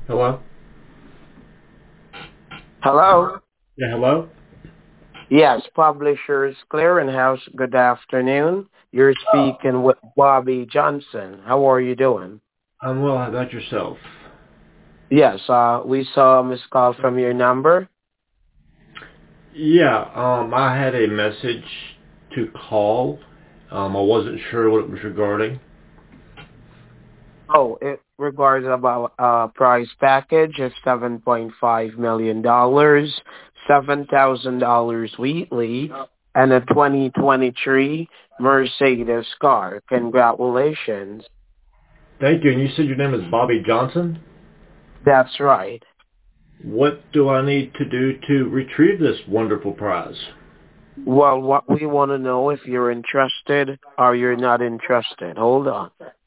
Hello? Hello? Yeah, hello? Yes, Publishers Clearinghouse. Good afternoon. You're speaking with Bobby Johnson. How are you doing? I'm well. How about yourself? Yes, we saw a missed call from your number. Yeah, I had a message to call. I wasn't sure what it was regarding. Oh, it regards about a price package of $7.5 million, $7,000 weekly, and a 2023 Mercedes car. Congratulations. Thank you. And you said your name is Bobby Johnson? That's right. What do I need to do to retrieve this wonderful prize? Well, what we want to know if you're interested or you're not interested. Hold on.